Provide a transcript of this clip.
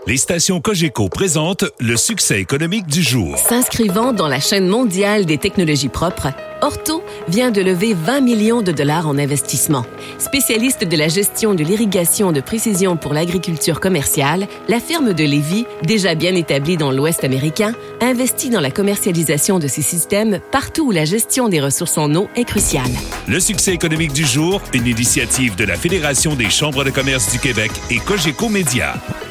Les stations Cogeco présentent le succès économique du jour. S'inscrivant dans la chaîne mondiale des technologies propres, Orto vient de lever 20 millions de dollars en investissement. Spécialiste de la gestion de l'irrigation de précision pour l'agriculture commerciale, la firme de Lévis, déjà bien établie dans l'Ouest américain, investit dans la commercialisation de ces systèmes partout où la gestion des ressources en eau est cruciale. Le succès économique du jour, une initiative de la Fédération des chambres de commerce du Québec et Cogeco Média.